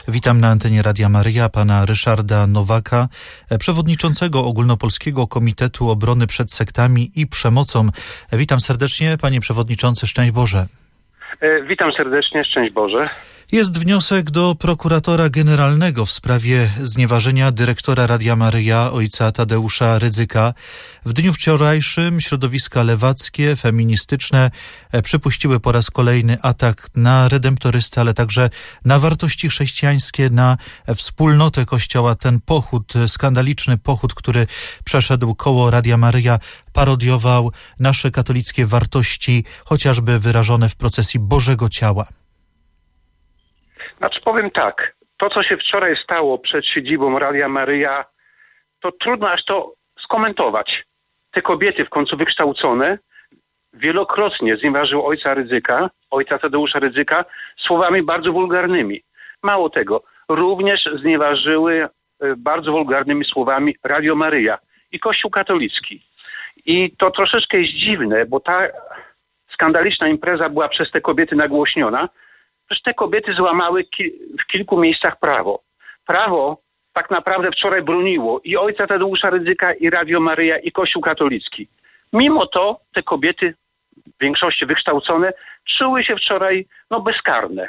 Witam na antenie Radia Maryja pana Ryszarda Nowaka, przewodniczącego Ogólnopolskiego Komitetu Obrony przed Sektami i Przemocą. Witam serdecznie, panie przewodniczący, szczęść Boże. Witam serdecznie, szczęść Boże. Jest wniosek do prokuratora generalnego w sprawie znieważenia dyrektora Radia Maryja, ojca Tadeusza Rydzyka. W dniu wczorajszym środowiska lewackie, feministyczne przypuściły po raz kolejny atak na redemptorystę, ale także na wartości chrześcijańskie, na wspólnotę Kościoła. Ten pochód, skandaliczny pochód, który przeszedł koło Radia Maryja, parodiował nasze katolickie wartości, chociażby wyrażone w procesji Bożego Ciała. Znaczy powiem tak, to co się wczoraj stało przed siedzibą Radia Maryja, to trudno aż to skomentować. Te kobiety w końcu wykształcone wielokrotnie znieważyły ojca Tadeusza Rydzyka słowami bardzo wulgarnymi. Mało tego, również znieważyły bardzo wulgarnymi słowami Radio Maryja i Kościół katolicki. I to troszeczkę jest dziwne, bo ta skandaliczna impreza była przez te kobiety nagłośniona. Przecież te kobiety złamały w kilku miejscach prawo. Prawo tak naprawdę wczoraj broniło i ojca Tadeusza Rydzyka, i Radio Maryja, i Kościół katolicki. Mimo to te kobiety, w większości wykształcone, czuły się wczoraj bezkarne.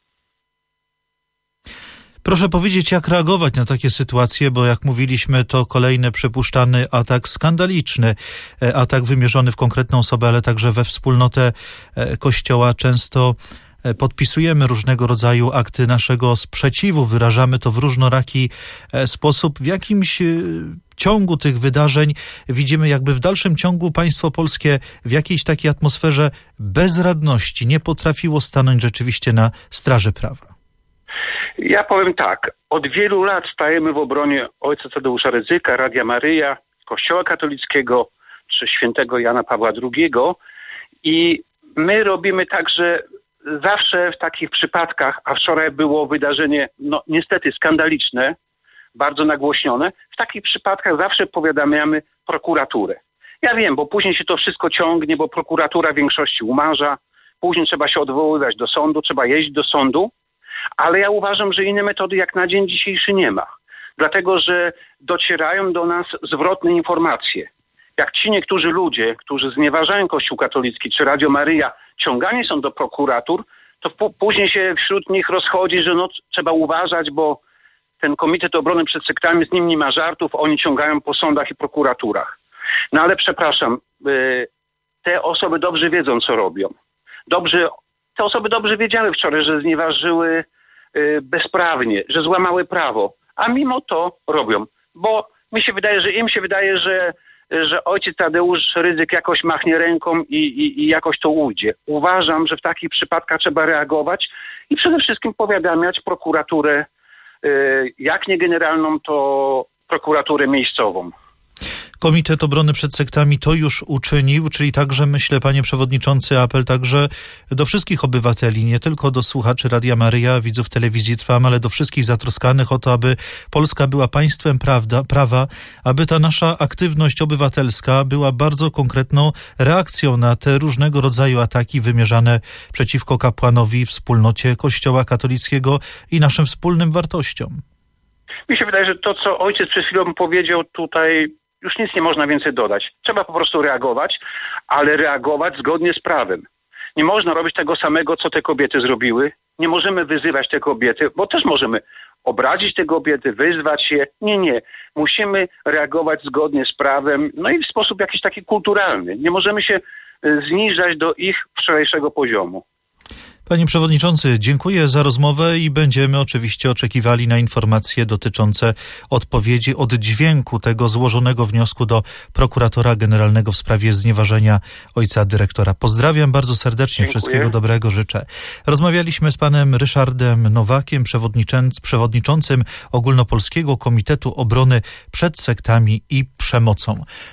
Proszę powiedzieć, jak reagować na takie sytuacje, bo jak mówiliśmy, to kolejny przypuszczany atak skandaliczny, atak wymierzony w konkretną osobę, ale także we wspólnotę Kościoła. Często podpisujemy różnego rodzaju akty naszego sprzeciwu, wyrażamy to w różnoraki sposób. W jakimś ciągu tych wydarzeń widzimy, jakby w dalszym ciągu państwo polskie w jakiejś takiej atmosferze bezradności nie potrafiło stanąć rzeczywiście na straży prawa. Ja powiem tak, od wielu lat stajemy w obronie ojca Tadeusza Rydzyka, Radia Maryja, Kościoła katolickiego czy świętego Jana Pawła II i my robimy tak, że zawsze w takich przypadkach, a wczoraj było wydarzenie niestety skandaliczne, bardzo nagłośnione, w takich przypadkach zawsze powiadamiamy prokuraturę. Ja wiem, bo później się to wszystko ciągnie, bo prokuratura w większości umarza, później trzeba się odwoływać do sądu, trzeba jeździć do sądu, ale ja uważam, że innej metody jak na dzień dzisiejszy nie ma. Dlatego, że docierają do nas zwrotne informacje. Jak ci niektórzy ludzie, którzy znieważają Kościół katolicki czy Radio Maryja, ciągani są do prokuratur, to później się wśród nich rozchodzi, że trzeba uważać, bo ten Komitet Obrony przed Sektami, z nim nie ma żartów, oni ciągają po sądach i prokuraturach. No ale przepraszam, te osoby dobrze wiedzą, co robią. Te osoby dobrze wiedziały wczoraj, że znieważyły bezprawnie, że złamały prawo, a mimo to robią, bo im się wydaje, że ojciec Tadeusz Rydzyk jakoś machnie ręką i jakoś to ujdzie. Uważam, że w takich przypadkach trzeba reagować i przede wszystkim powiadamiać prokuraturę, jak nie generalną, to prokuraturę miejscową. Komitet Obrony przed Sektami to już uczynił, czyli także, myślę, panie przewodniczący, apel także do wszystkich obywateli, nie tylko do słuchaczy Radia Maryja, widzów telewizji Trwam, ale do wszystkich zatroskanych o to, aby Polska była państwem prawa, aby ta nasza aktywność obywatelska była bardzo konkretną reakcją na te różnego rodzaju ataki wymierzane przeciwko kapłanowi, wspólnocie Kościoła katolickiego i naszym wspólnym wartościom. Mi się wydaje, że to, co ojciec przed chwilą powiedział tutaj, już nic nie można więcej dodać. Trzeba po prostu reagować, ale reagować zgodnie z prawem. Nie można robić tego samego, co te kobiety zrobiły. Nie możemy wyzywać te kobiety, bo też możemy obrazić te kobiety, wyzwać je. Nie. Musimy reagować zgodnie z prawem, i w sposób jakiś taki kulturalny. Nie możemy się zniżać do ich wczorajszego poziomu. Panie przewodniczący, dziękuję za rozmowę i będziemy oczywiście oczekiwali na informacje dotyczące odpowiedzi, oddźwięku tego złożonego wniosku do prokuratora generalnego w sprawie znieważenia ojca dyrektora. Pozdrawiam bardzo serdecznie, dziękuję. Wszystkiego dobrego życzę. Rozmawialiśmy z panem Ryszardem Nowakiem, przewodniczącym Ogólnopolskiego Komitetu Obrony przed Sektami i Przemocą.